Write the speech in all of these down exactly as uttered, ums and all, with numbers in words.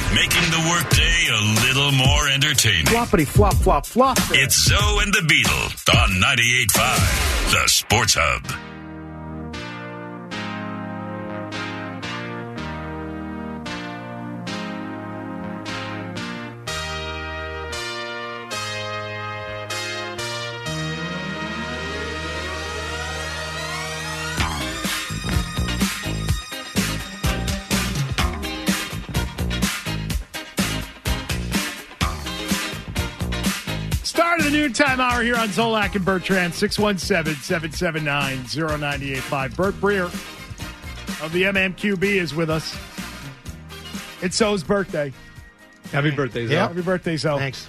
making the workday a little more entertaining. Floppity flop flop flop. It's Zoe and the Beetle on ninety-eight point five, the Sports Hub. Start of the noontime hour here on Zolak and Bertrand, six one seven, seven seven nine, zero nine eight five. Bert Breer of the M M Q B is with us. It's Zoe's birthday. Happy birthday, Zoe. Yeah. Happy birthday, Zoe. Thanks.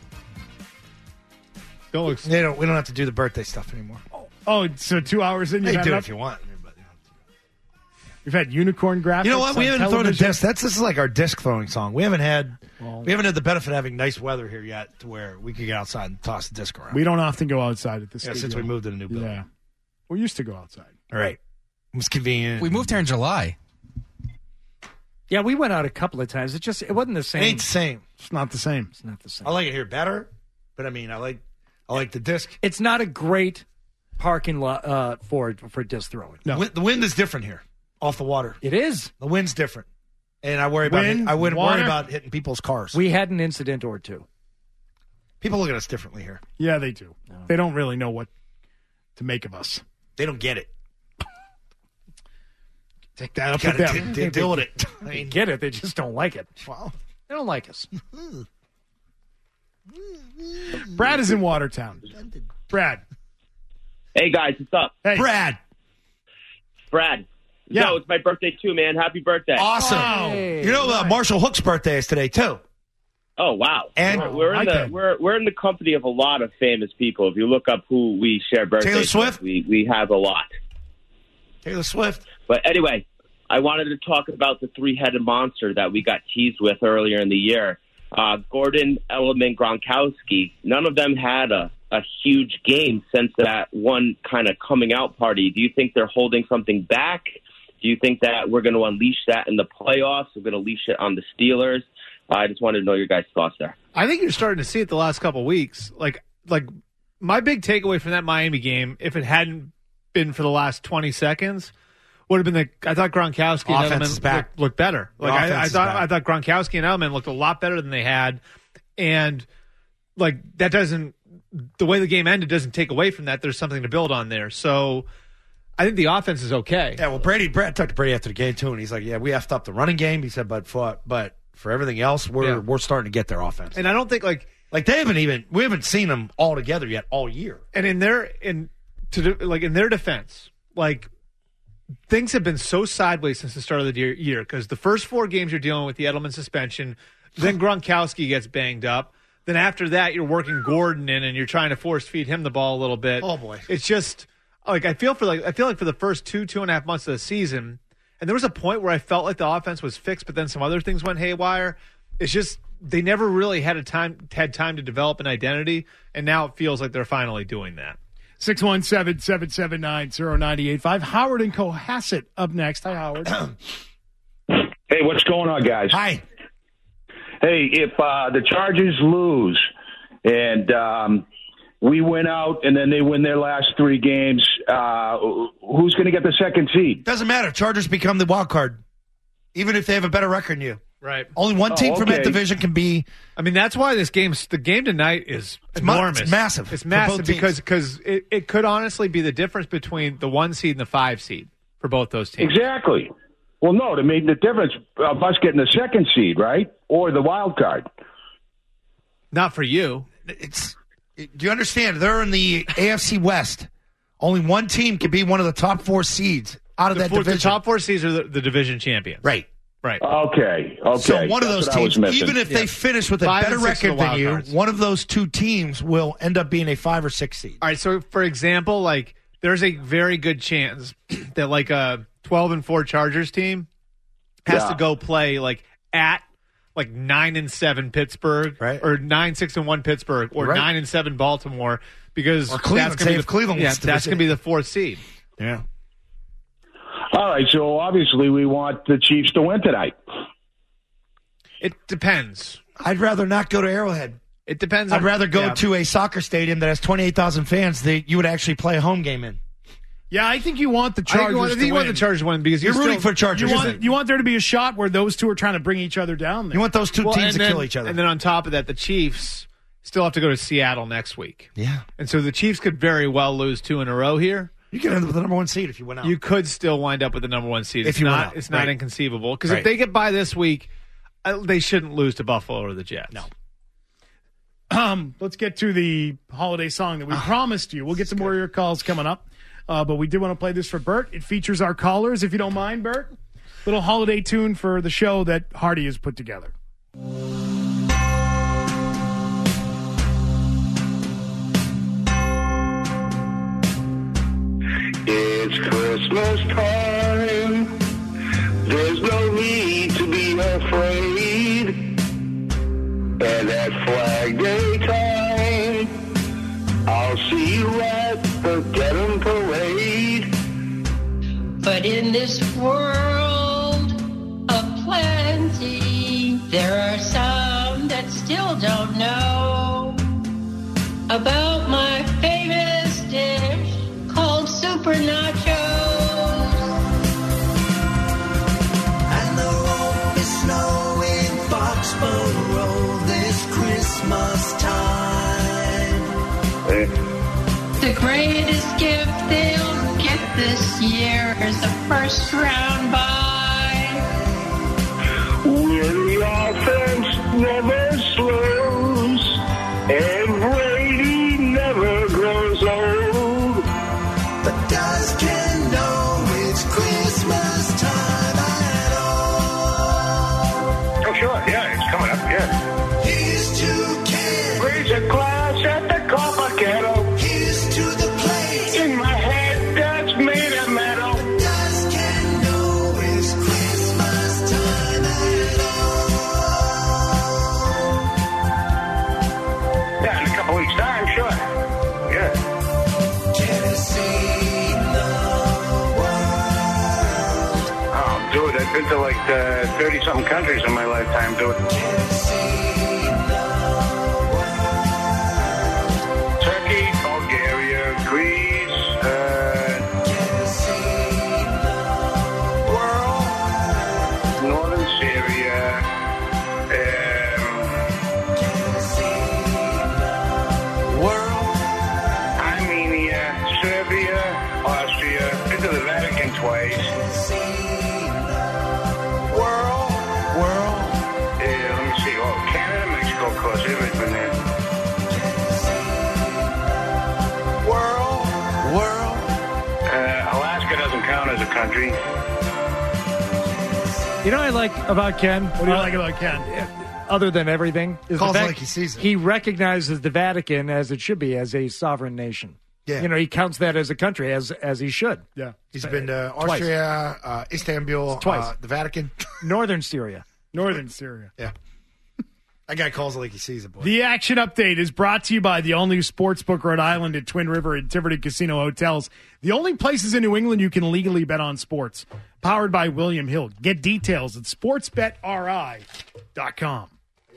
Don't look. They don't, we don't have to do the birthday stuff anymore. Oh, so two hours in, You you've can had do it enough? if you want. You've had unicorn graphics. You know what? We on haven't thrown a television? disc. That's this is like our disc throwing song. We haven't had Well, we haven't had the benefit of having nice weather here yet, to where we could get outside and toss the disc around. We don't often go outside at this. yeah, studio. since we moved to the new building. Yeah, we used to go outside. All right, it was convenient. We moved here in July. Yeah, we went out a couple of times. It just it wasn't the It same. ain't the same. It's not the same. It's not the same. I like it here better, but I mean, I like I like the disc. It's not a great parking lot uh, for for disc throwing. No. The, wind, the wind is different here, off the water. It is. The wind's different, and I worry about Wind, hit, I wouldn't water. worry about hitting people's cars. We had an incident or two. People look at us differently here. Yeah, they do. They don't really know what to make of us. They don't get it. Take that up Got with to them. de- deal with it. I They mean, get it. They just don't like it. wow. They don't like us. Brad is in Watertown. Brad. Hey, guys, what's up? Hey. Brad, Brad. Yeah. Yo, it's my birthday, too, man. Happy birthday. awesome. Hey. You know, uh, Marshall Hook's birthday is today too. Oh, wow. And- we're, we're in I the can. we're we're in the company of a lot of famous people. If you look up who we share birthdays Taylor Swift? with, we, we have a lot. Taylor Swift. But anyway, I wanted to talk about the three-headed monster that we got teased with earlier in the year. Uh, Gordon, Edelman, Gronkowski, none of them had a, a huge game since that one kind of coming out party. Do you think they're holding something back? Do you think that we're going to unleash that in the playoffs? We're going to unleash it on the Steelers? I just wanted to know your guys' thoughts there. I think you're starting to see it the last couple of weeks. Like, like my big takeaway from that Miami game, if it hadn't been for the last twenty seconds, would have been the. I thought Gronkowski and Offense is Edelman back. looked, looked better. The Like I, I offense is thought, back. I thought Gronkowski and Edelman looked a lot better than they had, and like that doesn't. The way the game ended doesn't take away from that. There's something to build on there. So I think the offense is okay. Yeah, well, Brady, Brad talked to Brady after the game too, and he's like, "Yeah, we effed up the running game." He said, "But for but for everything else, we're Yeah. we're starting to get their offense." And I don't think like like they haven't even we haven't seen them all together yet all year. and in their in to do, like in their defense, like things have been so sideways since the start of the year- year because the first four games you're dealing with the Edelman suspension, then Gronkowski gets banged up. Then after that, you're working Gordon in and you're trying to force feed him the ball a little bit. Oh, boy. It's just like I feel for like I feel like for the first two two and a half months of the season, and there was a point where I felt like the offense was fixed, but then some other things went haywire. It's just they never really had a time had time to develop an identity, and now it feels like they're finally doing that. six one seven, seven seven nine, zero nine eight five. Howard and Cohasset up next. Hi, Howard. Hey, what's going on, guys? Hi, Hey, if uh, the Chargers lose and um, we win out and then they win their last three games, uh, who's going to get the second seed? doesn't matter. Chargers become the wild card, even if they have a better record than you. Right. Only one team Oh, from that okay. division can be. I mean, that's why this game's the game tonight is mu- enormous. it's massive It's for massive both teams. because because it, it could honestly be the difference between the one seed and the five seed for both those teams. Exactly. Well, no, it made the difference of us getting the second seed, right? Or the wild card. Not for you. It's. Do you understand? They're in the A F C West. Only one team can be one of the top four seeds out of The, that four, the division. top four seeds are the, the division champions. Right. Right. Okay, okay. So one of That's those what I was teams, missing. even if they finish with a Five better and six are record the than wild you, cards. one of those two teams will end up being a five or six seed. All right. So, for example, like there's a very good chance that like a twelve and four Chargers team has Yeah. to go play like at like nine and seven Pittsburgh, Right. or nine six and one Pittsburgh, or Right. nine and seven Baltimore, because Or Cleveland, that's gonna say be if the, Cleveland yeah, wins the that's division. going to be the fourth seed. Yeah. All right, so obviously we want the Chiefs to win tonight. It depends. I'd rather not go to Arrowhead. It depends. I'd on, rather go yeah. to a soccer stadium that has twenty-eight thousand fans that you would actually play a home game in. Yeah, I think you want the I think Chargers you want, I to think you win. want the Chargers to win because You're you rooting still, for Chargers. You want, you want there to be a shot where those two are trying to bring each other down there. You want those two well, teams and to then, kill each other. And then on top of that, the Chiefs still have to go to Seattle next week. Yeah. And so the Chiefs could very well lose two in a row here. You could end up with the number one seed if you went out. You could still wind up with the number one seed. If It's you went not, out. it's not Right. inconceivable because Right. if they get by this week, uh, they shouldn't lose to Buffalo or the Jets. No. Um, let's get to the holiday song that we promised you. We'll get to more of your calls coming up. Uh, but we did want to play this for Bert. It features our callers, if you don't mind, Bert. Little holiday tune for the show that Hardy has put together. It's Christmas time. There's no need to be afraid. And at Flag Day time, I'll see you at the Dedham Parade. But in this world of plenty, there are some that still don't know about my famous dish called Super Nachos. And there won't be snow in Foxborough this Christmas time. The greatest gift they'll get this year is the first round bye. Where the offense never slows and Brady never grows old. But does Ken know it's Christmas time at all? Oh, sure. Yeah, it's coming up. Yeah. Here's to Ken. Raise a glass at the copper kettle. Here's to the place. In my head that's made of metal. Does Ken know it's Christmas time at all? Yeah, in a couple weeks' time, sure. Yeah. Ken has seen the world. Oh, dude, I've been to like uh, thirty-something countries in my lifetime, dude. Ken has seen the world. Turkey, Bulgaria, Greece, uh, Ken has seen the world, northern Syria, um, Ken has seen the world, Armenia, Serbia, Austria, been to the Vatican twice. World, world, uh, let me see, oh, Canada, Mexico, of course, everybody's been there. World, world, uh, Alaska doesn't count as a country. You know what I like about Ken? What do you like about Ken? Other than everything, is Calls the it fact like he sees it. he recognizes the Vatican as it should be, as a sovereign nation. Yeah. You know, he counts that as a country, as as he should. Yeah. He's been to Twice. Austria, uh, Istanbul, Twice. uh, the Vatican. Northern Syria. Northern Syria. Yeah. That guy calls it like he sees it, boy. The action update is brought to you by the all-new Sportsbook Rhode Island at Twin River and Tiverton Casino Hotels. The only places in New England you can legally bet on sports. Powered by William Hill. Get details at sports bet R I dot com.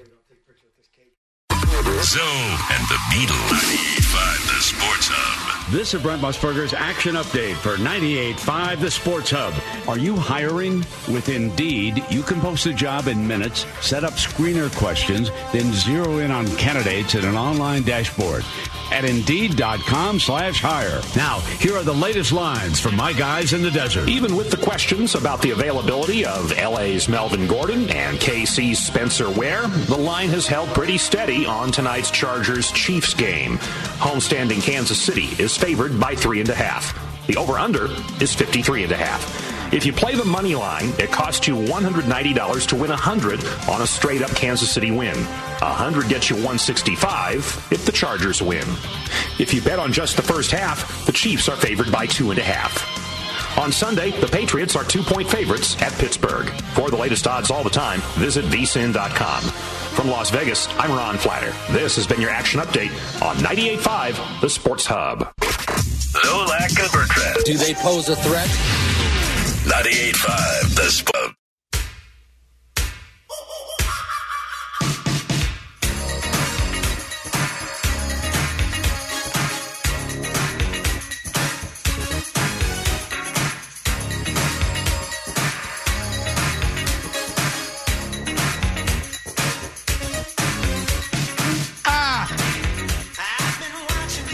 Zoe and the Beatles. ninety-eight point five The Sports Hub. This is Brent Musburger's Action Update for ninety-eight point five The Sports Hub. Are you hiring? With Indeed, you can post a job in minutes, set up screener questions, then zero in on candidates in an online dashboard at Indeed.com slash hire. Now, here are the latest lines from my guys in the desert. Even with the questions about the availability of L A's Melvin Gordon and K C's Spencer Ware, the line has held pretty steady on tonight's Chargers-Chiefs game. Homestanding Kansas City is favored by three and a half. The over-under is fifty-three and a half. If you play the money line, it costs you one hundred ninety dollars to win one hundred on a straight-up Kansas City win. one hundred gets you one hundred sixty-five if the Chargers win. If you bet on just the first half, the Chiefs are favored by two and a half. On Sunday, the Patriots are two-point favorites at Pittsburgh. For the latest odds all the time, visit V S I N dot com. From Las Vegas, I'm Ron Flatter. This has been your action update on ninety-eight point five The Sports Hub. Zolak and Bertrand. Do they pose a threat? ninety-eight point five The Sports Hub.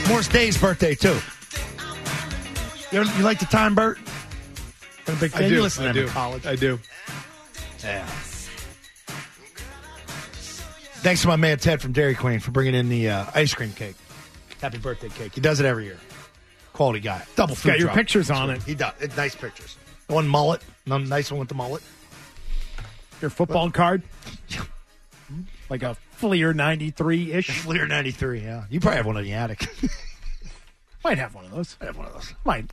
Morris Day's birthday, too. You, you like the time, Bert? I'm a big I fan. do. You listen to I him do. in college. I do. Yeah. Thanks to my man Ted from Dairy Queen for bringing in the uh, ice cream cake. Happy birthday cake. He does it every year. Quality guy. Double food Got your drop. pictures on it. He does. It's nice pictures. One mullet. One nice one with the mullet. Your football card? Like a Fleer ninety-three-ish? Fleer ninety-three, yeah. You probably have one in the attic. Might have one of those. I have one of those. Might.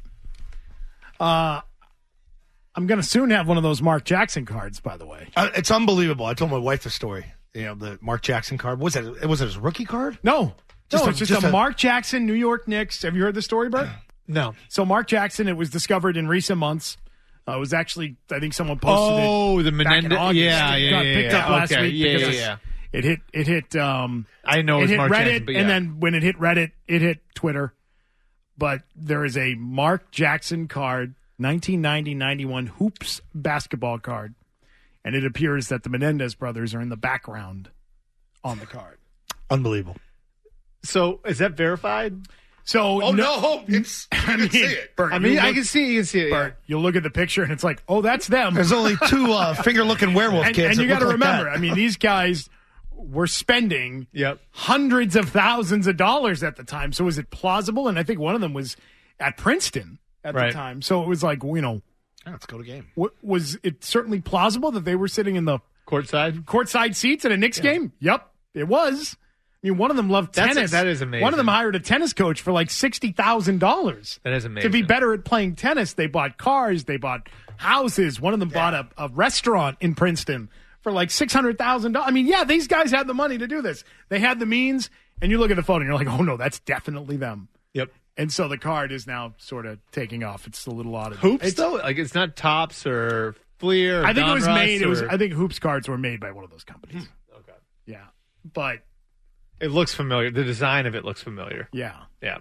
Uh, I'm going to soon have one of those Mark Jackson cards, by the way. Uh, it's unbelievable. I told my wife the story. You know, the Mark Jackson card. Was it, was it his rookie card? No. Just no, a- it's just, just a, a- Mark Jackson, New York Knicks. Have you heard the story, Bert? No. So Mark Jackson, it was discovered in recent months. Uh, it was actually, I think someone posted it. Oh, the back in Menendez. August. Yeah, It yeah, got yeah. picked yeah. up last okay. week Yeah, because yeah, yeah. it hit. It hit. Um, I know it it's hit Mark Reddit, Jackson, but yeah. and then when it hit Reddit, it hit Twitter. But there is a Mark Jackson card, nineteen ninety ninety-one Hoops basketball card, and it appears that the Menendez brothers are in the background on the card. Unbelievable. So is that verified? So Oh, no. It's, you I can mean, see it. Bert, I mean, you I look- can see. You can see it. Yeah. Bert, you look at the picture and it's like, oh, that's them. There's only two uh, finger-looking werewolf and, kids. and you got to remember, I mean, these guys were spending Yep. hundreds of thousands of dollars at the time. So was it plausible? And I think one of them was at Princeton at Right. the time. So it was like, you know, Yeah, let's go to game. w- was it certainly plausible that they were sitting in the Courtside. courtside seats at a Knicks game? Yep, it was. I mean, one of them loved That's- tennis. that is amazing. One of them hired a tennis coach for like sixty thousand dollars. That is To amazing. be better at playing tennis, they bought cars, they bought houses. One of them bought a, a restaurant in Princeton for like six hundred thousand dollars. I mean, yeah, these guys had the money to do this. They had the means, and you look at the photo and you're like, oh, no, that's definitely them. Yep. And so the card is now sort of taking off. It's a little odd. Hoops It's- though, like it's not Tops or Fleer. Or I think it was Donruss made. It was. or- I think Hoops cards were made by one of those companies. Okay. Yeah, but It looks familiar. The design of it looks familiar. yeah. Yeah.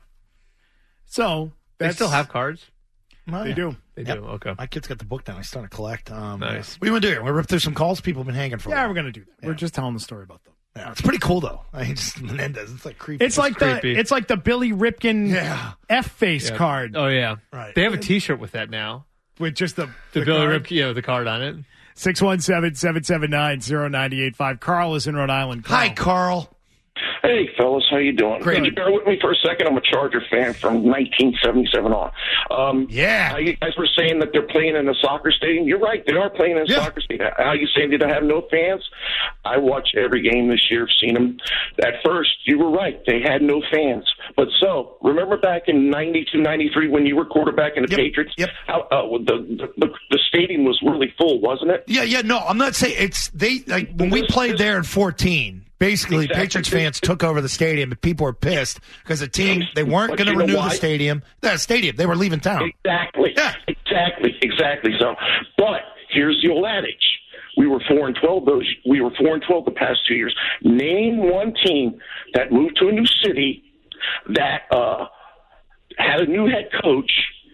So They that's, still have cards. They do. They Yep. do. Okay. My kid's got the book now. He's starting to collect. Um, Nice. What do you want to do? We're rip through some calls. People have been hanging for a Yeah, while. we're gonna do that. We're just telling the story about them. Yeah, it's pretty cool though. I mean, just Menendez. It's like creepy. It's like the. creepy. It's like the Billy Ripken Yeah. F face Yeah. card Oh yeah. Right. They have a T-shirt with that now. with just the The, Billy card. Ripken, yeah, the card on it. Six one seven seven seven nine zero nine eight five. Carl is in Rhode Island. Carl. Hi, Carl. Hey, fellas, how you doing? Great. Could you bear with me for a second? I'm a Charger fan from nineteen seventy-seven on. Um, Yeah. How you guys were saying that they're playing in a soccer stadium. You're right. They are playing in a Yeah. soccer stadium. How you saying they don't have no fans? I watched every game this year. Seen them. At first, you were right. They had no fans. But so, remember back in ninety-two, ninety-three when you were quarterback in the Yep. Patriots? Yep. How, uh, the, the, the stadium was really full, wasn't it? Yeah, yeah. No, I'm not saying it's they. Like when we This- played this- there in fourteen. Basically, Exactly. Patriots fans took over the stadium, and people were pissed because the team they weren't But going to you know renew why? the stadium. That stadium, they were leaving town. Exactly. Yeah. Exactly. Exactly. So, but here's the old adage: we were four and twelve. Those we were four and twelve the past two years. Name one team that moved to a new city that uh, had a new head coach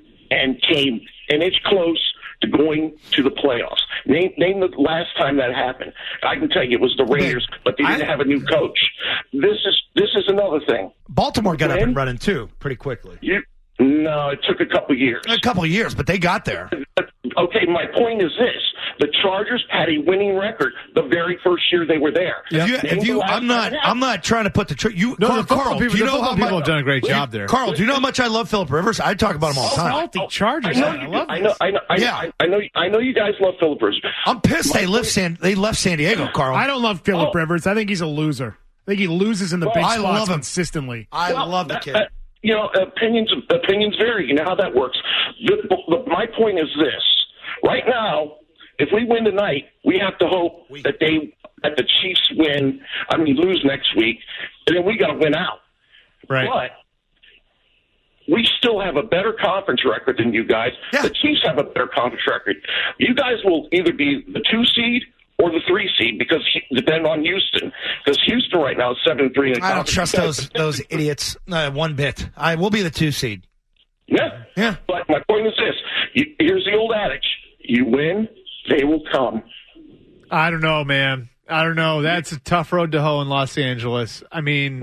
and came an inch close to going to the playoffs. Name name the last time that happened. I can tell you it was the Raiders, but they didn't I- have a new coach. This is this is another thing. Baltimore got up When? and running too, pretty quickly. You no, it took a couple years. A couple of years, but they got there. Okay, my point is this: the Chargers had a winning record the very first year they were there. If you, Name if the you, last I'm time not. it I'm happened. not trying to put the tr- you. No, Carl, the football Carl, people, do you the know football how people much? have done a great job there. Carl, do you know how much I love Philip Rivers? I talk about him all the time. Salty Chargers. I know, fan. I you, love I this. know, I know, I know, Yeah. I, I know, I know you guys love Philip Rivers. I'm pissed My they left point- San. They left San Diego, Carl. I don't love Phillip Oh. Rivers. I think he's a loser. I think he loses in the Well, big I spots love him. consistently. I Well, love the that- kid. that- you know, opinions opinions vary. You know how that works. The, the, my point is this: right now, if we win tonight, we have to hope that they that the Chiefs win. I mean, lose next week, and then we got to win out. Right. But we still have a better conference record than you guys. Yeah. The Chiefs have a better conference record. You guys will either be the two seed or the three seed because depend on Houston. Because Houston right now is seven and three in the I don't conference. trust those those idiots uh, one bit. I will be the two seed. Yeah. Yeah. But my point is this: you, here's the old adage: you win, they will come. I don't know, man. I don't know. That's a tough road to hoe in Los Angeles. I mean, That,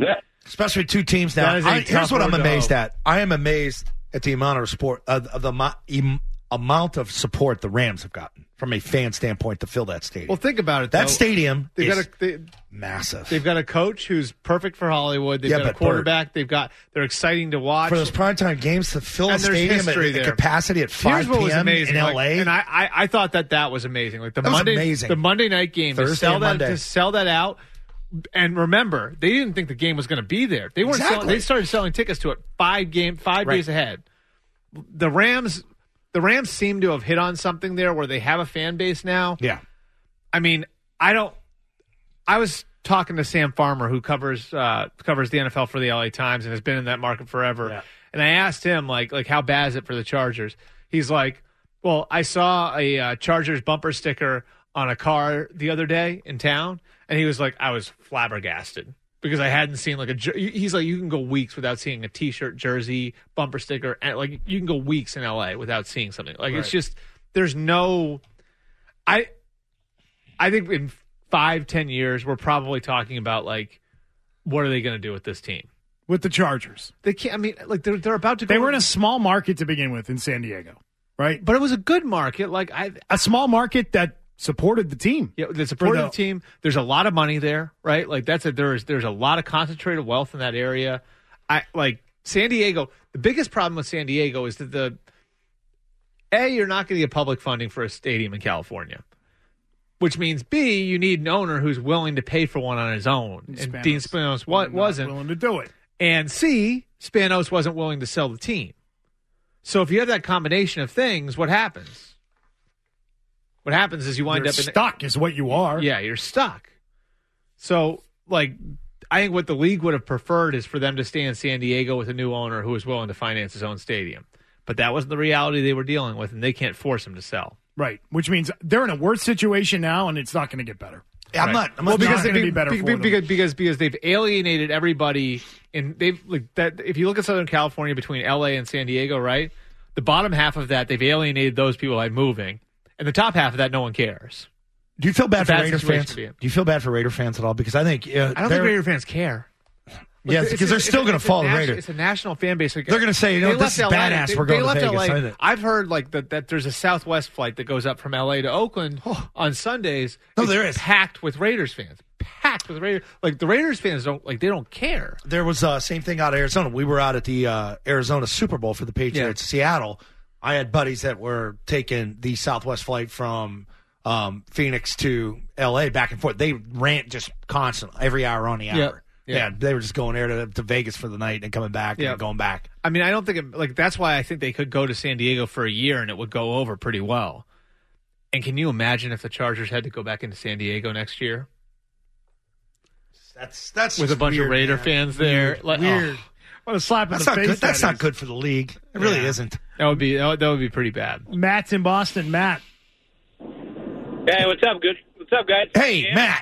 Especially two teams now. That is a I, here's tough what I'm road to amazed hoe. at. I am amazed at the amount of support, uh, of the mo- em- amount of support the Rams have gotten from a fan standpoint to fill that stadium. Well, think about it. That though. stadium They've is got a, they, massive. They've got a coach who's perfect for Hollywood. They've Yeah, got a but quarterback. They've got they're exciting to watch. For those primetime games to fill a And there's stadium at history a there. capacity at Here's five what was p.m. amazing, in like, L A. and I, I, I thought that that was amazing. Like the That was Monday, amazing. the Monday night game to Thursday sell and that Monday. to sell that out. And remember, they didn't think the game was going to be there. They weren't. Exactly. Selling, they started selling tickets to it five game five Right. days ahead. The Rams, the Rams seem to have hit on something there where they have a fan base now. Yeah. I mean, I don't. I was talking to Sam Farmer, who covers uh, covers the N F L for the L A Times and has been in that market forever. Yeah. And I asked him, like, like how bad is it for the Chargers? He's like, well, I saw a uh, Chargers bumper sticker on a car the other day in town, and he was like, I was flabbergasted because I hadn't seen like a. jer- He's like, you can go weeks without seeing a T-shirt, jersey, bumper sticker, and like you can go weeks in L A without seeing something. Like it's Right. just there's no. I. I think in five, ten years, we're probably talking about like, what are they going to do with this team? With the Chargers. They can't. I mean, like they're they're about to. go They were in a small market to begin with in San Diego, right? but it was a good market. Like I, A small market that supported the team. yeah, the support For of the- the team. There's a lot of money there, right? Like that's a there's there's a lot of concentrated wealth in that area. I like San Diego. The biggest problem with San Diego is that the A, you're not going to get public funding for a stadium in California. Which means B, you need an owner who's willing to pay for one on his own. And Spanos. Dean Spanos wa- Not wasn't. willing to do it. And C, Spanos wasn't willing to sell the team. So if you have that combination of things, what happens? What happens is you wind You're up in stuck is what you are. Yeah, you're stuck. So, like, I think what the league would have preferred is for them to stay in San Diego with a new owner who was willing to finance his own stadium. But that wasn't the reality they were dealing with, and they can't force him to sell. Right, which means they're in a worse situation now, and it's not going to get better. Yeah, I'm Right. not. I'm Well, not because not- they- gonna be better be- for be- them. because, because because they've alienated everybody, and they've like that. If you look at Southern California between L A and San Diego, right, the bottom half of that they've alienated those people by moving, and the top half of that no one cares. do you feel bad for Bad Raider situation fans? to Do be in. you feel bad for Raider fans at all? Because I think uh, I don't think they're- Raider fans care. Yeah, It's- because they're it's- still it's- going to it's a follow the nation- Raiders. It's a national fan base. They're going to say, you know, They this left is L A. badass. They- We're they going left to Vegas. L A. I think- I've heard like that, that there's a Southwest flight that goes up from L A to Oakland on Sundays. No, It's there is. packed with Raiders fans. Packed with Raiders. Like the Raiders fans don't like they don't care. There was uh, same thing out of Arizona. We were out at the uh, Arizona Super Bowl for the Patriots, Seattle. I had buddies that were taking the Southwest flight from um, Phoenix to L A back and forth. They ran just constantly, every hour on the hour. Yep. Yeah. Yeah. they were just going there to, to Vegas for the night and coming back Yep. and going back. I mean, I don't think it, like that's why I think they could go to San Diego for a year and it would go over pretty well. And can you imagine if the Chargers had to go back into San Diego next year That's that's with a just bunch weird, of Raider man. fans there? Weird. Like, Weird. oh, What a slap in That's the not face. good. That's that not is. good for the league. It really Yeah. isn't. that would be that would, that would be pretty bad. Matt's in Boston. Matt. Hey, what's up, good? What's up, guys? Hey, Yeah. Matt.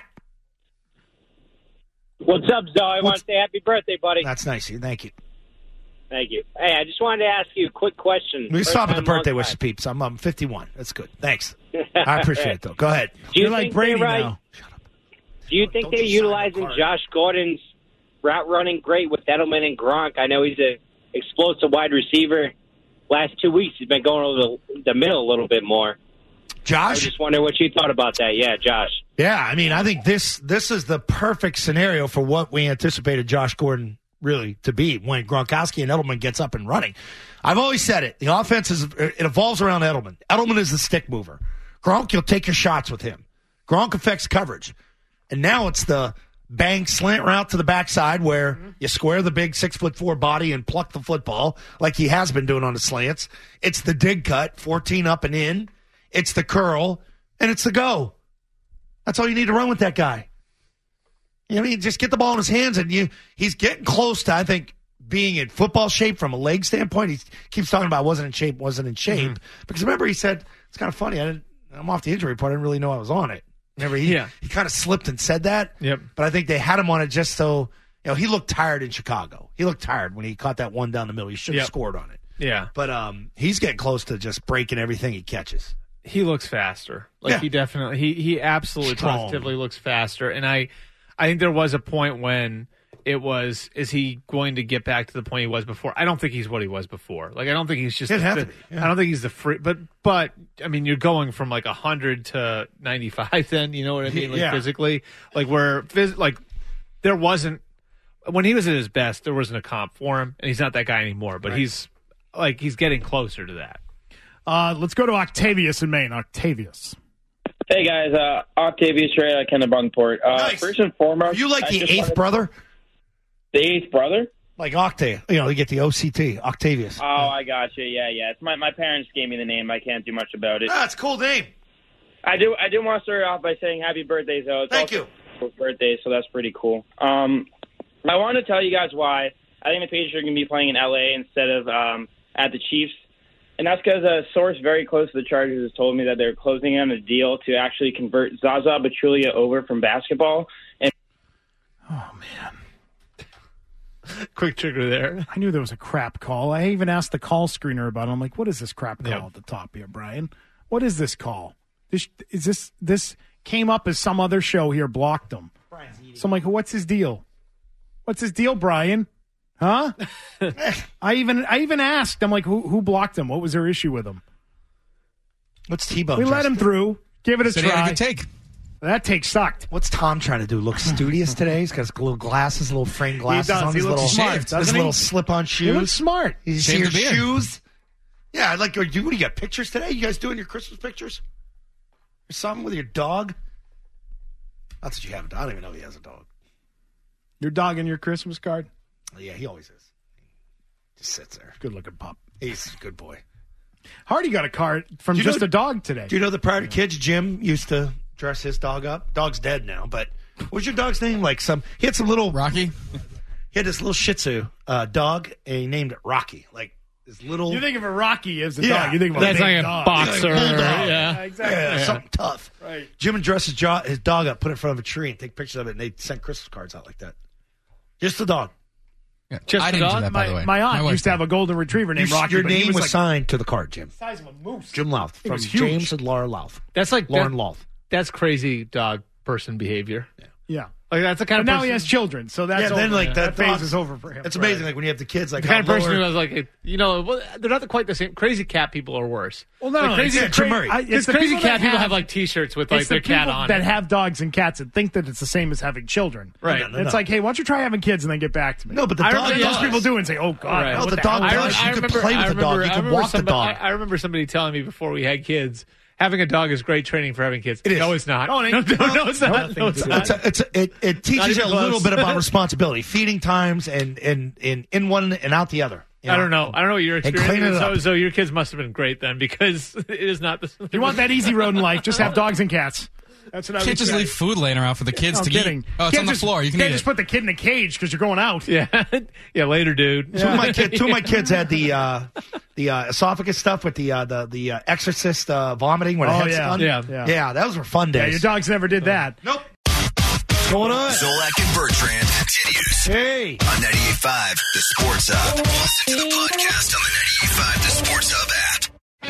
What's up, Zoe? I want to say happy birthday, buddy. That's nice. Thank you. Thank you. Hey, I just wanted to ask you a quick question. We First stop at the time, long birthday time. wishes, peeps. I'm, I'm fifty-one. That's good. Thanks. I appreciate it, though. Go ahead. Do you You're like think Brady they're, uh, now. Do you think Don't they're just sign the utilizing card. Josh Gordon's route running great with Edelman and Gronk? I know he's a explosive wide receiver. Last two weeks, he's been going over the, the middle a little bit more. I Josh? just wonder what you thought about that. Yeah, Josh. Yeah, I mean, I think this this is the perfect scenario for what we anticipated Josh Gordon really to be when Gronkowski and Edelman gets up and running. I've always said it. The offense is it evolves around Edelman. Edelman is the stick mover. Gronk, you'll take your shots with him. Gronk affects coverage. And now it's the bang slant route to the backside where mm-hmm. you square the big six foot four body and pluck the football like he has been doing on the slants. It's the dig cut, fourteen up and in. It's the curl, and it's the go. That's all you need to run with that guy. You know what I mean? Just get the ball in his hands, and you he's getting close to, I think, being in football shape from a leg standpoint. He keeps talking about wasn't in shape, wasn't in shape. Mm-hmm. Because remember, he said, it's kind of funny. I didn't, I'm off the injury report. I didn't really know I was on it. Remember, he, Yeah. he kind of slipped and said that. Yep. But I think they had him on it just so, you know, he looked tired in Chicago. He looked tired when he caught that one down the middle. He should have Yep. scored on it. Yeah. But um, he's getting close to just breaking everything he catches. He looks faster. Like Yeah. he definitely he he absolutely Strong. positively looks faster. And I I think there was a point when it was, is he going to get back to the point he was before? I don't think he's what he was before. Like, I don't think he's just. It'd have the, to be, yeah. I don't think he's the free. But, but I mean, you're going from like one hundred to ninety-five then, you know what I mean? Like, Yeah. physically. Like, where, phys- like, there wasn't. When he was at his best, there wasn't a comp for him, and he's not that guy anymore. But Right. he's, like, he's getting closer to that. Uh, let's go to Octavius in Maine. Octavius. Hey guys, uh, Octavius Ray at Kennebunkport. Uh, Nice. First and foremost, Are you like I the just eighth wanted- brother? The eighth brother? Like Octave. You know, you get the O C T, Octavius. Oh, I got you. Yeah, yeah. It's my my parents gave me the name. I can't do much about it. Ah, it's a cool name. I do. I do want to start off by saying happy birthday, though. It's Thank also you. Birthday, so that's pretty cool. Um, I want to tell you guys why I think the Patriots are going to be playing in L A instead of um, at the Chiefs. And that's because a source very close to the Chargers has told me that they're closing on a deal to actually convert Zaza Pachulia over from basketball. And Oh, man. Quick trigger there. I knew there was a crap call. I even asked the call screener about it. I'm like, what is this crap call Yep. at the top here, Brian? What is this call? This is this this came up as some other show here blocked him. So I'm like, what's his deal? What's his deal, Brian? Huh? I even I even asked. I'm like, who who blocked him? What was their issue with him? What's T-Bone? We let dressed him through. Give it a Said he try. had a good take. That take sucked. What's Tom trying to do? Look studious today? He's got his little glasses, little framed glasses does. on. He his looks little, smart, his doesn't he? little slip-on shoes. He looks smart. You see Shaved your the beard. shoes? Yeah, I like. Are you, what do you got? Pictures today? You guys doing your Christmas pictures? Or something with your dog? That's what you have. I don't even know if he has a dog. Your dog in your Christmas card? Yeah, he always is. Just sits there. Good looking pup. He's a good boy. Hardy got a card from Do you just know- a dog today. Do you know the prior to kids, Jim used to dress his dog up? Dog's dead now, but what was your dog's name? Like some, he had some little Rocky. He had this little Shih Tzu uh, dog, and he named it Rocky. Like this little. You think of a Rocky as a Yeah. dog. You think of a That's big like a dog. boxer. Like a bulldog. Yeah. exactly. Yeah, Yeah. something tough. Right. Jim would dress his, jaw, his dog up, put it in front of a tree, and take pictures of it, and they sent Christmas cards out like that. Just the dog. Yeah. Just I the didn't dog? do that, by my, the way. my aunt wife used to did. have a golden retriever named You- Rocky. your but he name was, was like signed to the card, Jim. the size of a moose. Jim Louth He from was huge. James and Laura Louth. That's like Lauren that- Louth. That's crazy dog person behavior. Yeah. Like that's the kind But of now person, he has children, so that's Yeah, then, over. like, that that phase dog- is over for him. It's amazing, like when you have the kids, like the kind of how person who lower- has like, a, you know, well, they're not quite the same. Crazy cat people are worse. Well, no, like no, crazy, it's- it's cra- Murray. I- Because it's the crazy people cat that people have- have like T-shirts with like It's the their cat people on that it. have dogs and cats and think that it's the same as having children. Right. No, no, It's no. like, hey, why don't you try having kids and then get back to me? No, but the I dog remember does. most people do and say, oh, God. Right. no, No, what the the dog hell? does. I You could remember- play with I the dog. remember- You I could remember walk the somebody- dog. I, I remember somebody telling me before we had kids, having a dog is great training for having kids. It is. No, it's not. No, it no, ain't. no, no, it's not. Nothing No, it's to do not. It's a, it's a, it, it teaches you even a little close. bit about responsibility, feeding times, and and, and in one and out the other. you I don't know. I don't know what your And experience clean it is. So, up. so your kids must have been great then, because it is not the. If you want that easy road in life, just have dogs and cats. That's what I would Can't just say. leave food laying around for the kids No, to I'm kidding. eat. Oh, it's Can't on the just- floor. You can can't eat just it. put the kid in a cage because you're going out. Yeah, yeah. Later, dude. Two of my kid, two of my kids had the uh, the uh, esophagus stuff with the uh, the the uh, Exorcist uh, vomiting when it Oh, hits yeah. on. Yeah. Yeah. yeah, those were fun Yeah, days. your dogs never did that. Nope. What's going on? Zolak and Bertrand continues Hey. on ninety-eight point five The Sports Hub. Listen to the podcast on the ninety-eight point five The Sports Hub app.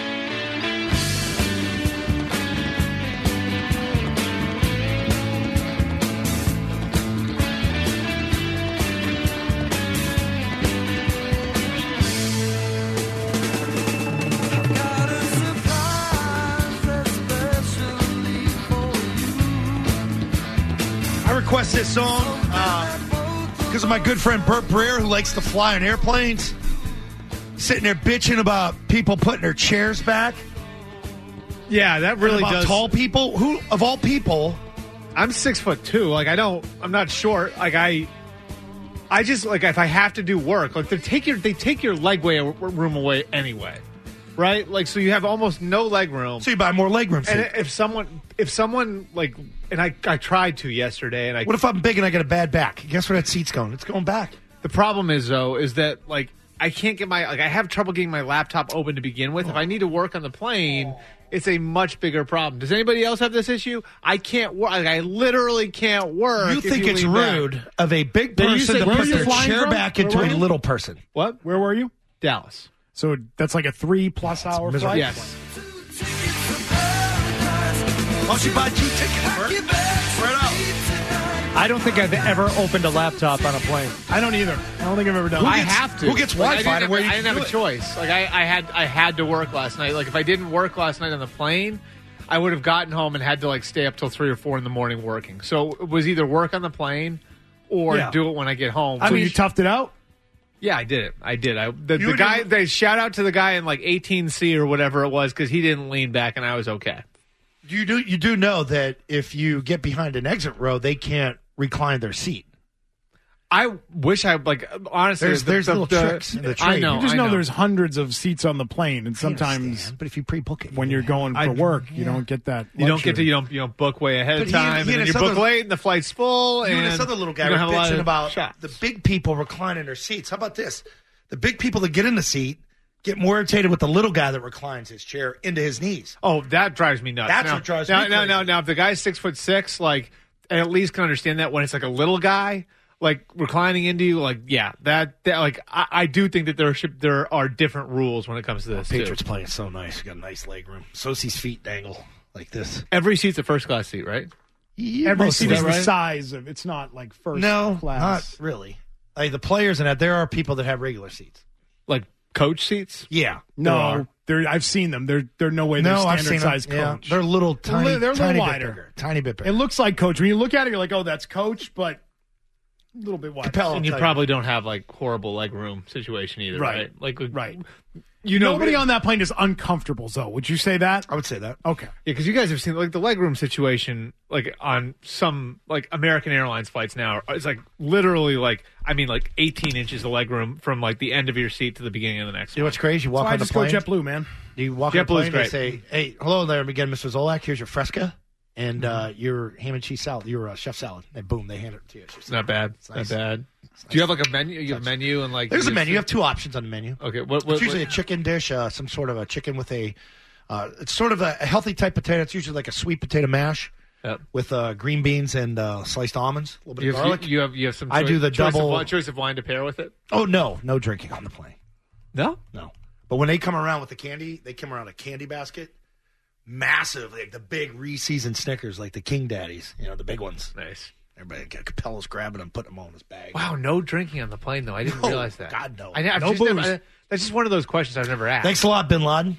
I request this song because of my good friend Bert Breer, who likes to fly on airplanes. Sitting there bitching about people putting their chairs back. Yeah, that really and about does. tall people. Who of all people? I'm six foot two. Like I don't. I'm not short. Like I. I just like if I have to do work, like they take your they take your leg way room away anyway, right? Like so you have almost no leg room. So you buy more leg room. And seat. if someone, if someone like, and I, I tried to yesterday, and I. What if I'm big and I got a bad back? Guess where that seat's going? It's going back. The problem is though, is that like I can't get my like I have trouble getting my laptop open to begin with. If I need to work on the plane, it's a much bigger problem. Does anybody else have this issue? I can't work. Like, I literally can't work. You if think you it's lean back. rude of a big Then you person say- to where put are you their flying chair from? back Where into were a you? little person? What? Where were you? Dallas. So that's like a three plus hour miserable. flight? Yes. Why don't you buy two tickets, Bert? Spread out. I don't think I've ever opened a laptop on a plane. I don't either. I don't think I've ever done I it. have to. who gets Like, Wi-Fi I to didn't, where have, you I didn't can have a do it? choice. Like I, I had, I had to work last night. Like if I didn't work last night on the plane, I would have gotten home and had to like stay up till three or four in the morning working. So it was either work on the plane or Yeah. do it when I get home. I So mean, you toughed it out? Yeah, I did it. I did. I the, You the guy. didn't- They shout out to the guy in like eighteen C or whatever it was because he didn't lean back and I was okay. You do you do know that if you get behind an exit row, they can't recline their seat. I wish I like honestly. There's the, there's the, little the, tricks in the I trade. know. You just I know, know there's hundreds of seats on the plane, and sometimes, but if you pre-book it, when you're going for I- work, you don't get that. You don't get to luxury. you don't you don't book way ahead But of he- time, he and and then his you book other- late, and the flight's full. You and and this other little guy you were don't have a lot bitching of about shots. the big people reclining their seats. How about this? The big people that get in the seat get more irritated with the little guy that reclines his chair into his knees. Oh, that drives me nuts. That's now, what drives now, me now, crazy. now, now, if the guy's six foot six, like, I at least can understand that when it's like a little guy, like reclining into you, like, yeah, that, that like, I, I do think that there should there are different rules when it comes to this. Patriots too. playing so nice. You got a nice leg room. Sosi's feet dangle like this. Every seat's a first class seat, right? Yeah, Every most seat of is that, the right? size of. It's not like first No, class. not really. Like the players in that, there are people that have regular seats. Like coach seats? Yeah, No, they're, I've seen them. They're they're no way. They're No, I've standard seen them. size Yeah, coach. they're little They're tiny. li- they're a tiny little bit wider. bigger, tiny bit bigger. It looks like coach. When you look at it, you're like, oh, that's coach, but a little bit wider. Capella, And you I'll tell probably don't have like horrible leg room situation either, right? Right. Like, Right. you know, Nobody on that plane is uncomfortable, though. Would you say that? I would say that. Okay. Yeah, because you guys have seen like the legroom situation, like on some like American Airlines flights now. It's like literally like I mean like eighteen inches of legroom from like the end of your seat to the beginning of the next. You know what's crazy? You walk So I on the just go plane. JetBlue, man. You walk on the JetBlue's plane. They great. say, "Hey, hello there again, Mister Zolak. Here's your Fresca and uh, your ham and cheese salad, your uh, chef salad." And boom, they hand it to you. It's It's not bad. It's nice. not bad. Do you have like a menu? You have a menu and like There's a you menu. You have two options on the menu. Okay, what, what, It's usually what- a chicken dish, uh, some sort of a chicken with a. Uh, it's sort of a, a healthy type potato. It's usually like a sweet potato mash Yep. with uh, green beans and uh, sliced almonds, a little bit you of have, garlic. you, you have you have some. I choice, do the choice double- of wine, choice of wine to pair with it. Oh no, no drinking on the plane. No, No. But when they come around with the candy, they come around a candy basket, massive, like the big Reese's and Snickers, like the King Daddies, you know, the big ones. nice. Everybody, Capella's grabbing them, putting them all in his bag. Wow, no drinking on the plane though. I didn't No, realize that. God, no. I, I've No just never- booze. I- that's just one of those questions I've never asked. Thanks a lot, Bin Laden.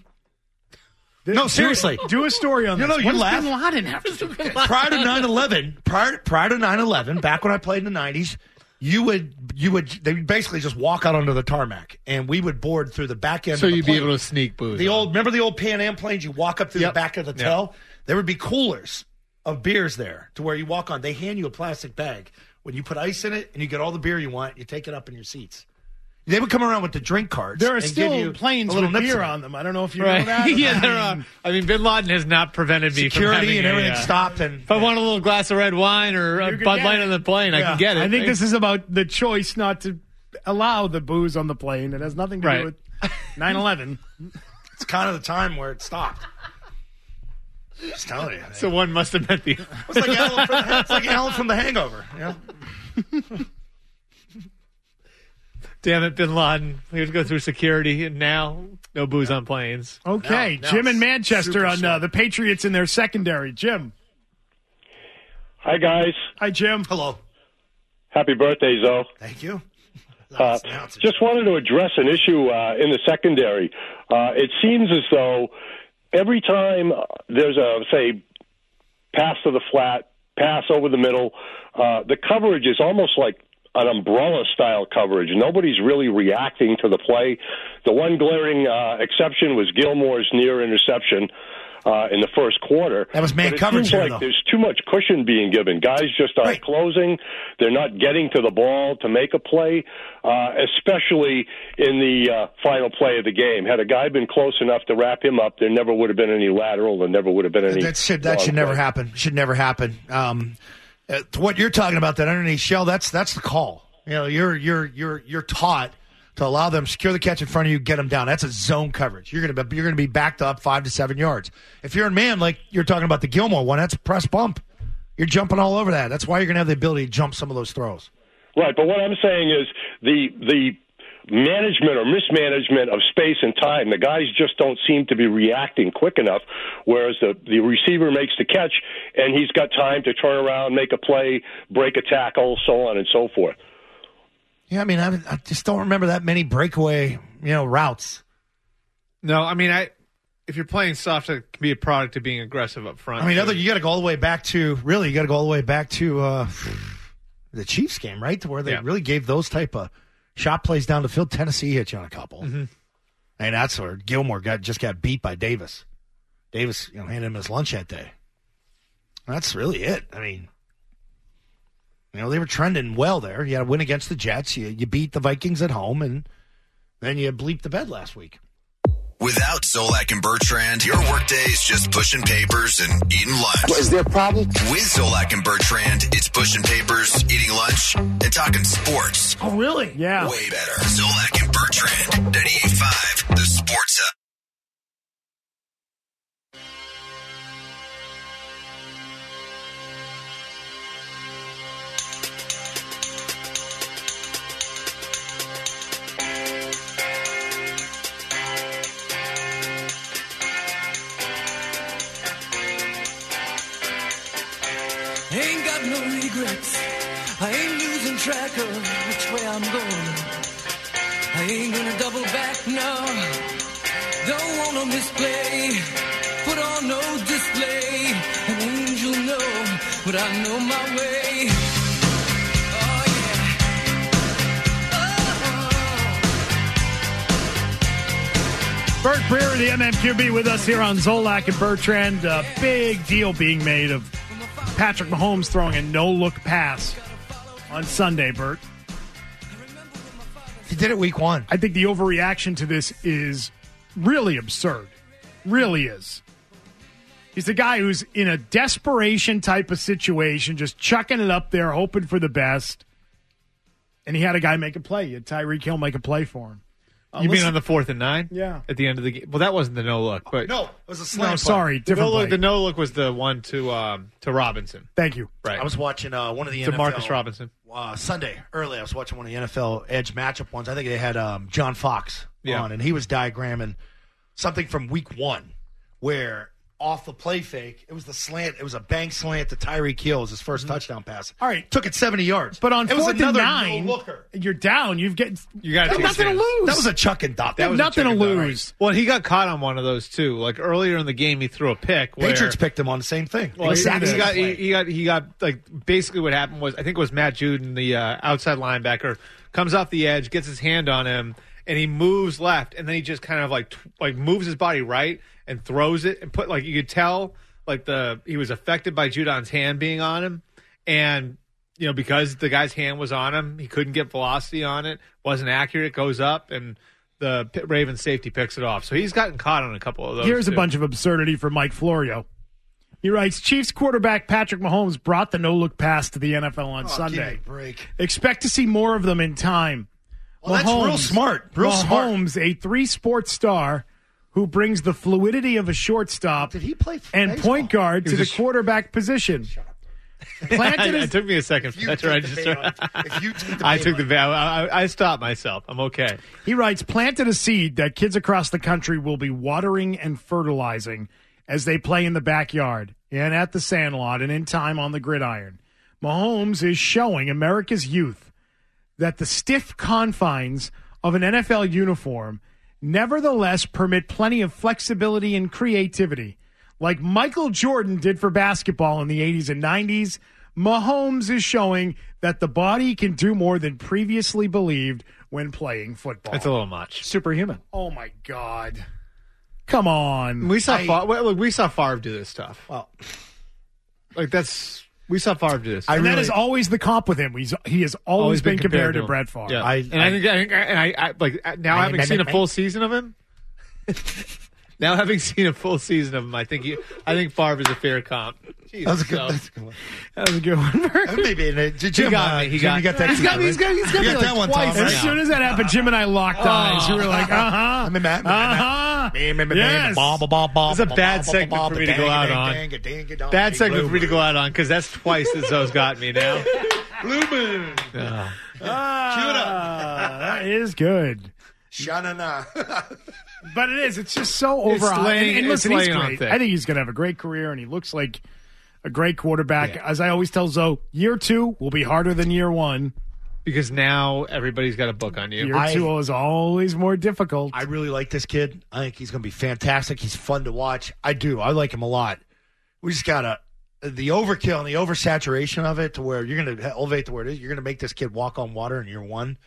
No, seriously. Do a story on You this. know, you What does laugh. Bin Laden have to do with it? Prior to nine eleven, prior prior to nine eleven, back when I played in the nineties, you would you would they would basically just walk out onto the tarmac, and we would board through the back end. So of the you'd be plane. able to sneak booze. The on. old remember the old Pan Am planes? You walk up through Yep. the back of the Yep. tail. There would be coolers of beers there to where you walk on. They hand you a plastic bag when you put ice in it, and you get all the beer you want. You take it up in your seats. They would come around with the drink cards. There are and give still you planes a little with nips beer in it. on them. I don't know if you know Right. that. yeah, I there mean, are. I mean, Bin Laden has not prevented me from Security having and a, everything uh, stopped. And If I want a little glass of red wine or a You can Bud get Light it. on the plane, I Yeah. can get it. I think this is about the choice not to allow the booze on the plane. It has nothing to Right. do with nine eleven. it's kind of the time where it stopped. Just telling you. So one must have meant the. It's like Alan from, it's like Alan from The Hangover. You know? Damn it, Bin Laden. We have to go through security, and now no booze on planes. Okay, No, no, Jim in it's Manchester super on uh, slow. the Patriots in their secondary. Jim. Hi, guys. Hi, Jim. Hello. Happy birthday, Zoe. Thank you. Uh, just wanted to address an issue uh, in the secondary. Uh, it seems as though every time there's a, say, pass to the flat, pass over the middle, uh, the coverage is almost like an umbrella-style coverage. Nobody's really reacting to the play. The one glaring uh, exception was Gilmore's near interception uh, in the first quarter. That was man But it coverage seems there, like though. there's too much cushion being given. Guys just aren't Right. closing. They're not getting to the ball to make a play, uh, especially in the uh, final play of the game. Had a guy been close enough to wrap him up, there never would have been any lateral. There never would have been any. That should that long should never play. happen. Should never happen. Um, uh, to what you're talking about, that underneath shell, that's that's the call. You know, you're you're you're you're taught to allow them secure the catch in front of you, get them down. That's a zone coverage. You're gonna be, you're gonna be backed up five to seven yards. If you're in man, like you're talking about the Gilmore one, that's a press bump. You're jumping all over that. That's why you're gonna have the ability to jump some of those throws. Right, but what I'm saying is the the management or mismanagement of space and time. The guys just don't seem to be reacting quick enough, whereas the, the receiver makes the catch, and he's got time to turn around, make a play, break a tackle, so on and so forth. Yeah, I mean, I, I just don't remember that many breakaway, you know, routes. No, I mean, I if you're playing soft, it can be a product of being aggressive up front. I mean, too. other you got to go all the way back to really, you got to go all the way back to uh, the Chiefs game, right, to where they Yeah. really gave those type of shot plays down the field. Tennessee hit you on a couple, Mm-hmm. and that's where Gilmore got just got beat by Davis. Davis, you know, handed him his lunch that day. That's really it. I mean, you know, they were trending well there. You had a win against the Jets. You you beat the Vikings at home, and then you bleeped the bed last week. Without Zolak and Bertrand, your workday is just pushing papers and eating lunch. Is there a problem? With Zolak and Bertrand, it's pushing papers, eating lunch, and talking sports. Oh, really? Yeah. Way better. Zolak and Bertrand, ninety-eight point five, the Sports Hub. Ain't got no regrets. I ain't losing track of which way I'm going. I ain't gonna double back, no. Don't wanna misplay. Put on no display. An angel, no, but I know my way. Oh, yeah. Bert Breer, the M M Q B, with us here on Zolak and Bertrand. A big deal being made of Patrick Mahomes throwing a no-look pass on Sunday, Bert. He did it week one. I think the overreaction to this is really absurd. Really is. He's the guy who's in a desperation type of situation, just chucking it up there, hoping for the best. And he had a guy make a play. He had Tyreek Hill make a play for him. Uh, You mean listen- on the fourth and nine? Yeah. At the end of the game. Well, that wasn't the no look, but No, it was a slant No, play. sorry, the different no look. play. The no look was the one to um, to Robinson. Thank you. Right. I was watching uh, one of the to N F L. Marcus Robinson. Uh, Sunday early, I was watching one of the N F L Edge matchup ones. I think they had um, John Fox Yeah. on, and he was diagramming something from week one where off the play fake, it was the slant. It was a bank slant to Tyreek Hill, his 1st touchdown pass. All right. Took it seventy yards. But on it was fourth and another nine, no-looker. you're down. You've got You got nothing to lose. That was a chuck and duck. That was nothing to lose. Well, he got caught on one of those too. Like earlier in the game, he threw a pick. Where, Patriots picked him on the same thing. Well, he, Exactly. he got he, he got he got like basically what happened was I think it was Matt Judon, the uh, outside linebacker, comes off the edge, gets his hand on him, and he moves left, and then he just kind of like tw- like moves his body right and throws it and put like you could tell like the he was affected by Judon's hand being on him, and you know because the guy's hand was on him, he couldn't get velocity on it, wasn't accurate, goes up, and the P- Ravens safety picks it off. So he's gotten caught on a couple of those. Here's too. a bunch of absurdity from Mike Florio. He writes, Chiefs quarterback Patrick Mahomes brought the no-look pass to the N F L on Oh, Sunday. give me a break. Expect to see more of them in time. Well, that's real smart. Real smart. Mahomes, a three-sport star who brings the fluidity of a shortstop Did he play and baseball? point guard He to was the a sh- quarterback position. Planted it his, took me a second. you That's take right. I the just bait on- if you take the I bait took on- the bait. I, I, I stopped myself. I'm okay. he writes, planted a seed that kids across the country will be watering and fertilizing as they play in the backyard and at the sandlot and in time on the gridiron. Mahomes is showing America's youth that the stiff confines of an N F L uniform nevertheless permit plenty of flexibility and creativity. Like Michael Jordan did for basketball in the eighties and nineties, Mahomes is showing that the body can do more than previously believed when playing football. That's a little much. Superhuman. Oh, my God. Come on. We saw I- Favre, well, look, we saw Favre do this stuff. Well, Like that's we saw Favre do this. and stuff. that is always the comp with him. He's, he has always, been, compared, to him. Brett Favre. Yeah. I- and I, I- think, I think and I, I like now I- having I- seen a I- full season of him. Now having seen a full season of him, I think you, I think Favre is a fair comp. Jesus, that was a good, so- that's a good one. That was a good one. Uh, Maybe in it. Jim, got uh, me. He Jim, got- you got that. He's got me. He's got- he's got You me got like that one, twice Tom. now. As Right? soon as that happened, Jim and I locked eyes. You were like, uh-huh. I'm in Matt. Uh-huh. Yes. It's a bad segment for me to go out on. Bad segment for me to go out on because that's twice as those got me now. Blue Moon. Uh, Ah, that is good. Sha-na-na. But it is. It's just so It's overall. laying- and, and it's listen, he's laying on great. thick. I think he's going to have a great career, and he looks like a great quarterback. As I always tell Zoe, year two will be harder than year one. Because now everybody's got a book on you. Year I- two is always more difficult. I really like this kid. I think he's going to be fantastic. He's fun to watch. I do. I like him a lot. We just got to, the overkill and the oversaturation of it to where you're going to elevate to where it is. You're going to make this kid walk on water in year one.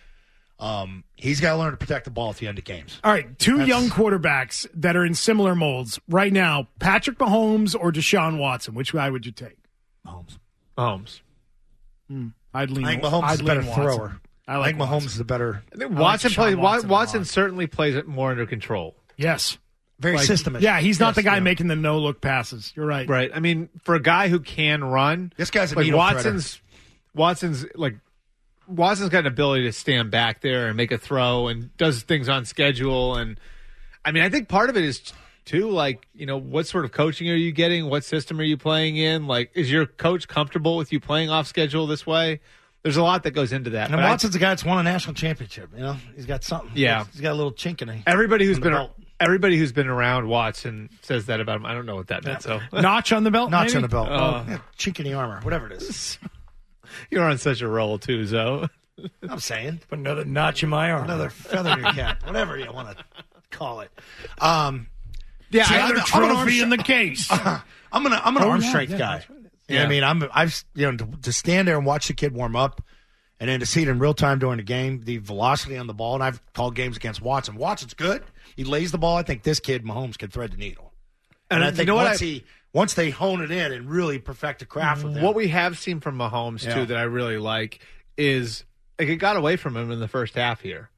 Um, he's got to learn to protect the ball at the end of games. All right, two That's- young quarterbacks that are in similar molds right now, Patrick Mahomes or Deshaun Watson. Which guy would you take? Mahomes. Mahomes. Hmm. I'd lean I think Mahomes I'd is a better lean Watson. thrower. I I, like think Mahomes Watson. is the better. I think I like Watson Deshaun plays. Watson Watson, a lot. certainly plays it more under control. Yes. Very Like, systemic. Yeah, he's not Yes, the guy yeah. making the no-look passes. You're right. Right. I mean, for a guy who can run, This guy's a like needle Watson's. Watson's like Watson's got an ability to stand back there and make a throw and does things on schedule. And I mean, I think part of it is too, like, you know, what sort of coaching are you getting? What system are you playing in? Like, is your coach comfortable with you playing off schedule this way? There's a lot that goes into that. And But I- Watson's a guy that's won a national championship. You know, he's got something. Yeah. he's got a little chink in it. everybody who's on the been belt. everybody who's been around Watson says that about him. I don't know what that meant. So Notch on the belt, Notch maybe? on the belt. Uh, Oh, yeah, chink in the armor, whatever it is. you're on such a roll too, Zoe. I'm saying Put another notch in my arm. another feather in your cap, whatever you want to call it. Um, Yeah, See, I- I'm- Another I'm an arm trophy in strength- the case. I'm gonna I'm an Oh, arm yeah, strength yeah, guy. that's what it is. You know what I Yeah. mean, I'm I've you know to, to stand there and watch the kid warm up, and then to see it in real time during the game, the velocity on the ball. And I've called games against Watson. Watson's good. He lays the ball. I think this kid Mahomes can thread the needle. And, And I you think know what once I- he once they hone it in and really perfect the craft with him, What we have seen from Mahomes Yeah. too that I really like is like it got away from him in the first half here,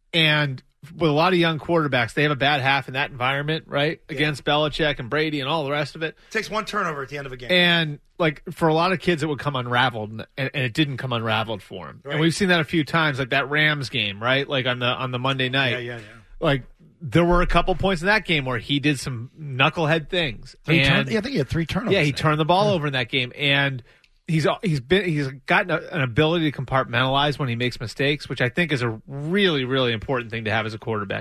and with a lot of young quarterbacks, they have a bad half in that environment, right? Against Belichick and Brady and all the rest of it. it takes one turnover at the end of a game. And like for a lot of kids, it would come unraveled, and, and it didn't come unraveled for him. Right. And we've seen that a few times, like that Rams game, right? Like on the on the Monday night. yeah, yeah, yeah. Like there were a couple points in that game where he did some knucklehead things. Three and turn- yeah, I think he had three turnovers. yeah, he there. turned the ball over in that game, and he's he's been he's gotten a, an ability to compartmentalize when he makes mistakes, which I think is a really really important thing to have as a quarterback.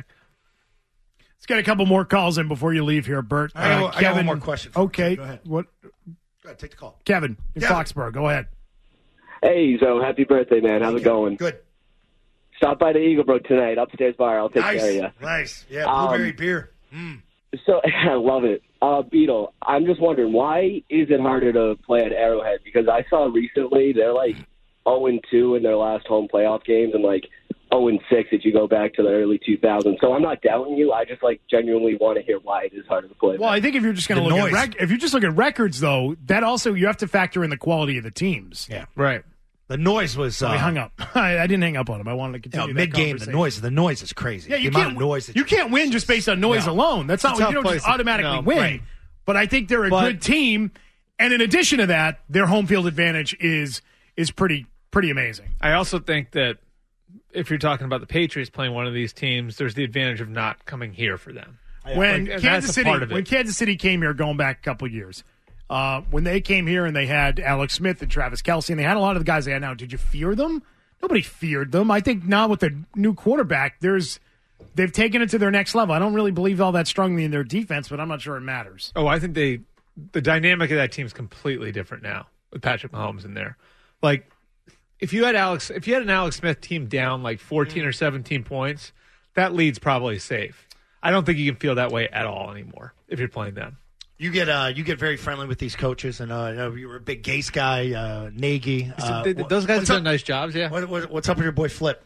Let's get a couple more calls in before you leave here, Bert. I got- I got one more question for you. Okay. Go ahead. What? Go ahead, take the call. Kevin in Yeah. Foxborough. Go ahead. Hey, Zo, happy birthday, man. How's it going? Good. Stop by the Eaglebrook tonight, upstairs bar. I'll take Nice, care of you. nice. Yeah, Um, blueberry beer. Mm. So I love it. Uh, Beetle, I'm just wondering, why is it harder to play at Arrowhead? Because I saw recently they're like oh and two in their last home playoff games and like oh and six if you go back to the early two thousands. So I'm not doubting you. I just like genuinely want to hear why it is harder to play. Well, I think if you're just going to The look at noise. rec- if you just look at records, though, that also you have to factor in the quality of the teams. Yeah, right. The noise was. So uh, I hung up. I, I didn't hang up on him. I wanted to You know, continue. that mid game, the conversation. noise. The noise is crazy. Yeah, you the amount can't. of noise. That you can't win just based on noise No. alone. That's not It's a what you tough don't just place to- automatically no, win. right. But I think they're a But- good team, and in addition to that, their home field advantage is is pretty pretty amazing. I also think that if you're talking about the Patriots playing one of these teams, there's the advantage of not coming here for them. When Like, and Kansas that's a City, part of it. when Kansas City came here, going back a couple of years, uh, when they came here and they had Alex Smith and Travis Kelce, and they had a lot of the guys they had now. Did you fear them? Nobody feared them. I think now with the new quarterback, there's they've taken it to their next level. I don't really believe all that strongly in their defense, but I'm not sure it matters. Oh, I think they the dynamic of that team is completely different now with Patrick Mahomes in there. Like if you had Alex, if you had an Alex Smith team down like fourteen or seventeen points, that lead's probably safe. I don't think you can feel that way at all anymore if you're playing them. You get uh, you get very friendly with these coaches, and uh, you know, you were a big Gase guy, uh, Nagy. Uh, Th- th- Those guys have what's done up- nice jobs, yeah. What, what, what's up with your boy Flip?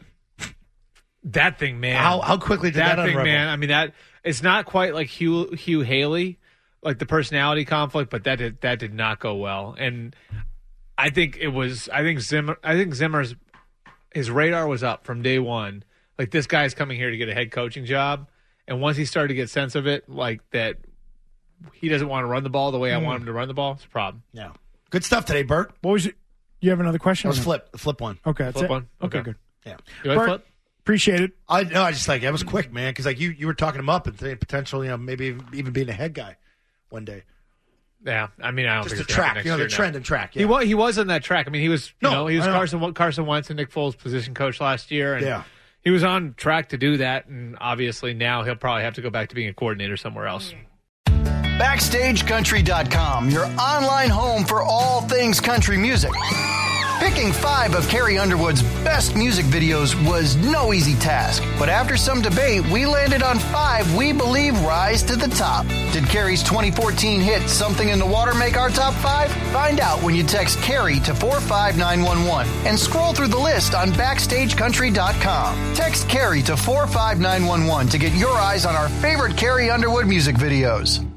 That thing, man. How how quickly did that, that thing, unravel? man. I mean, that it's not quite like Hugh Hugh Haley, like the personality conflict, but that did that did not go well. And I think it was. I think Zimmer. I think Zimmer's his radar was up from day one. Like this guy's coming here to get a head coaching job, and once he started to get sense of it, like that, he doesn't want to run the ball the way I Mm. want him to run the ball. It's a problem. Yeah. Good stuff today, Bert. What was it? You have another question? That was Flip, the Flip one. Okay, that's Flip it. one? Okay, Okay. good. Yeah. You like Bert, Flip? appreciate it. I no, I just like that was quick, man, because like you, you were talking him up and saying potential, you know, maybe even being a head guy one day. Yeah, I mean, I don't Just think the it's gonna track, happen you know, the next year, trend no. and track. He Yeah. was he was on that track. I mean, he was you No, know he was I know. Carson Carson Wentz and Nick Foles' position coach last year, and Yeah. he was on track to do that. And obviously now he'll probably have to go back to being a coordinator somewhere else. Backstage Country dot com, your online home for all things country music. Picking five of Carrie Underwood's best music videos was no easy task, but after some debate, we landed on five we believe rise to the top. Did Carrie's twenty fourteen hit Something in the Water make our top five? Find out when you text Carrie to four five nine one one and scroll through the list on Backstage Country dot com. Text Carrie to four five nine one one to get your eyes on our favorite Carrie Underwood music videos.